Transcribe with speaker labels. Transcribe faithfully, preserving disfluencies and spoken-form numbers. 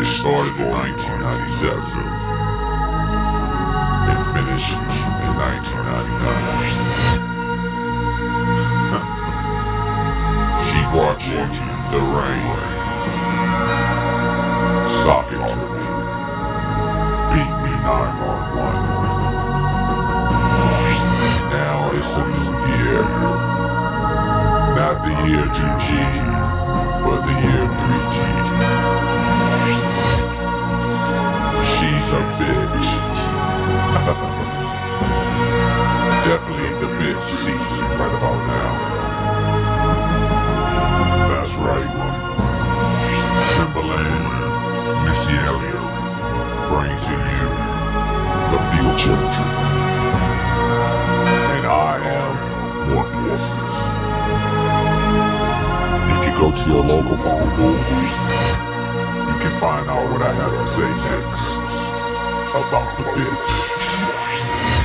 Speaker 1: started in nineteen ninety-seven and finished in nineteen ninety-nine. She brought you the rain. Sock it to me. Beat me nine on one. Now it's a new year. Not the year two G, but the year three G. She's a bitch. Definitely the bitch season right about now. That's right. Timberland, Missy Elliott, bring to you the future. And I am Morpheus. If you go to your local phone booth, you can find out what I have to say next about the bitch.